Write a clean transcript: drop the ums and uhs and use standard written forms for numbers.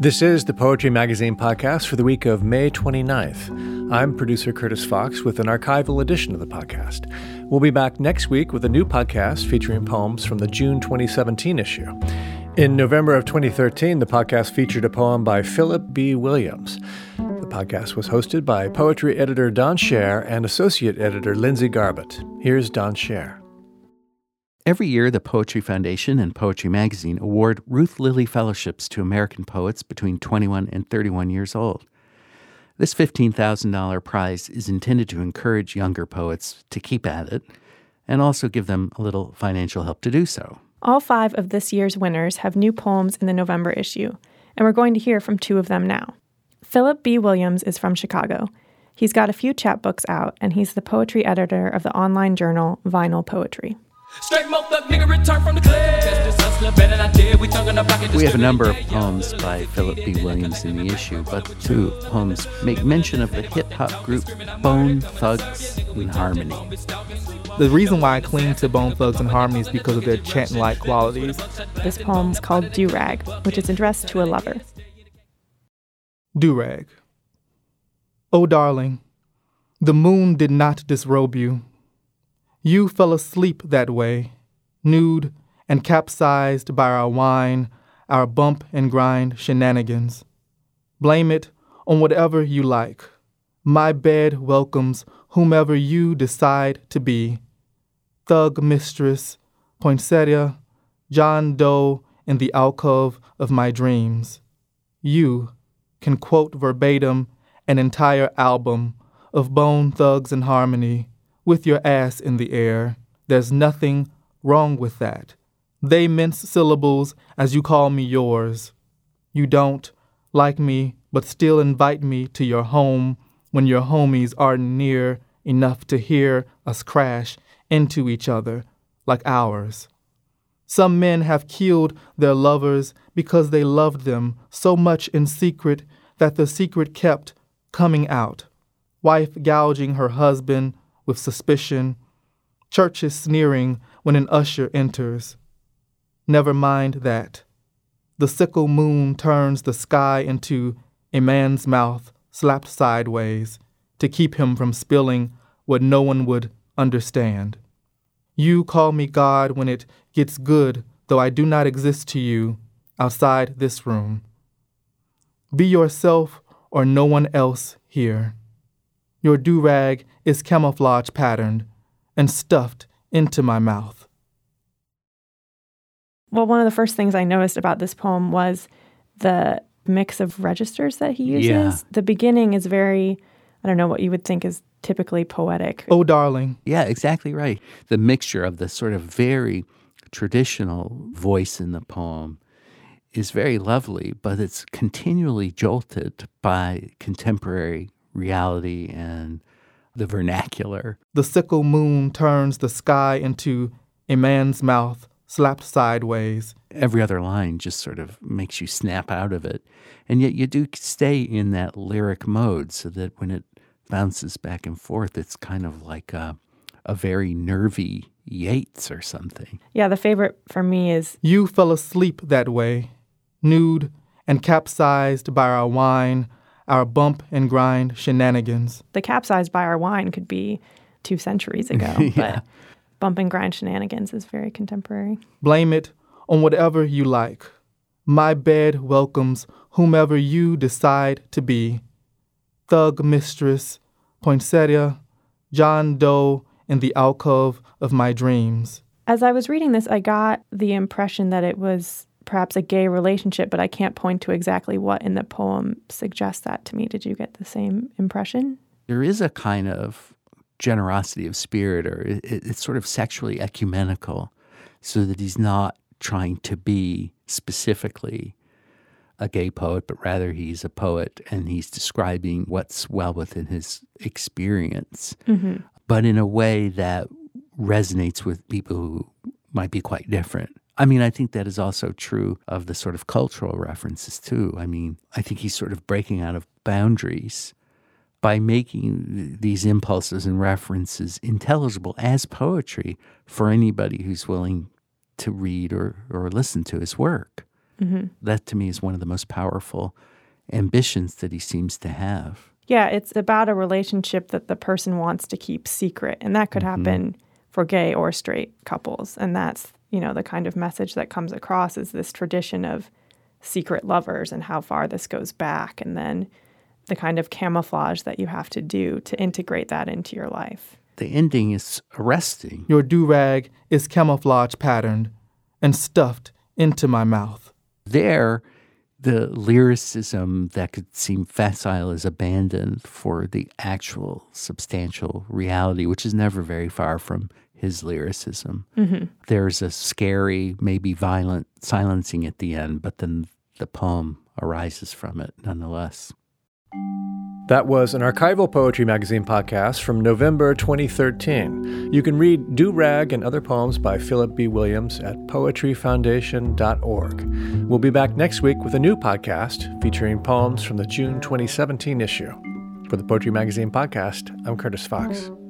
This is the Poetry Magazine podcast for the week of May 29th. I'm producer Curtis Fox with an archival edition of the podcast. We'll be back next week with a new podcast featuring poems from the June 2017 issue. In November of 2013, the podcast featured a poem by Philip B. Williams. The podcast was hosted by poetry editor Don Scher and associate editor Lindsay Garbutt. Here's Don Scher. Every year, the Poetry Foundation and Poetry Magazine award Ruth Lilly Fellowships to American poets between 21 and 31 years old. This $15,000 prize is intended to encourage younger poets to keep at it and also give them a little financial help to do so. All 5 of this year's winners have new poems in the November issue, and we're going to hear from 2 of them now. Philip B. Williams is from Chicago. He's got a few chapbooks out, and he's the poetry editor of the online journal Vinyl Poetry. We have a number of poems by Philip B. Williams in the issue, but 2 poems make mention of the hip-hop group Bone Thugs and Harmony. The reason why I cling to Bone Thugs and Harmony is because of their chant-like qualities. This poem is called Do-Rag, which is addressed to a lover. Do-Rag. Oh, darling, the moon did not disrobe you. You fell asleep that way, nude and capsized by our wine, our bump and grind shenanigans. Blame it on whatever you like. My bed welcomes whomever you decide to be. Thug mistress, poinsettia, John Doe in the alcove of my dreams. You can quote verbatim an entire album of Bone Thugs and Harmony with your ass in the air. There's nothing wrong with that. They mince syllables as you call me yours. You don't like me, but still invite me to your home when your homies aren't near enough to hear us crash into each other like ours. Some men have killed their lovers because they loved them so much in secret that the secret kept coming out. Wife gouging her husband with suspicion, churches sneering when an usher enters. Never mind that. The sickle moon turns the sky into a man's mouth slapped sideways to keep him from spilling what no one would understand. You call me God when it gets good, though I do not exist to you outside this room. Be yourself or no one else here. Your do-rag is camouflage patterned and stuffed into my mouth. Well, one of the first things I noticed about this poem was the mix of registers that he uses. Yeah. The beginning is very, I don't know what you would think is typically poetic. Oh, darling. Yeah, exactly right. The mixture of the sort of very traditional voice in the poem is very lovely, but it's continually jolted by contemporary reality and the vernacular. The sickle moon turns the sky into a man's mouth slapped sideways. Every other line just sort of makes you snap out of it. And yet you do stay in that lyric mode so that when it bounces back and forth, it's kind of like a very nervy Yeats or something. Yeah, the favorite for me is You fell asleep that way, nude and capsized by our wine, our bump and grind shenanigans. the capsized by our wine could be 2 centuries ago, Yeah. but bump and grind shenanigans is very contemporary. Blame it on whatever you like. My bed welcomes whomever you decide to be. Thug mistress, poinsettia, John Doe in the alcove of my dreams. As I was reading this, I got the impression that it was perhaps a gay relationship, but I can't point to exactly what in the poem suggests that to me. Did you get the same impression? There is a kind of generosity of spirit, or it's sort of sexually ecumenical, so that he's not trying to be specifically a gay poet, but rather he's a poet and he's describing what's well within his experience, but in a way that resonates with people who might be quite different. I mean, I think that is also true of the sort of cultural references too. I mean, I think he's sort of breaking out of boundaries by making these impulses and references intelligible as poetry for anybody who's willing to read or listen to his work. That to me is one of the most powerful ambitions that he seems to have. Yeah, it's about a relationship that the person wants to keep secret. And that could happen for gay or straight couples. And that's, the kind of message that comes across is this tradition of secret lovers and how far this goes back. And then the kind of camouflage that you have to do to integrate that into your life. The ending is arresting. Your do-rag is camouflage patterned and stuffed into my mouth. There, the lyricism that could seem facile is abandoned for the actual substantial reality, which is never very far from his lyricism. There's a scary, maybe violent silencing at the end, but then the poem arises from it nonetheless. That was an Archival Poetry Magazine podcast from November 2013. You can read Do Rag and other poems by Philip B. Williams at poetryfoundation.org. We'll be back next week with a new podcast featuring poems from the June 2017 issue. For the Poetry Magazine podcast, I'm Curtis Fox.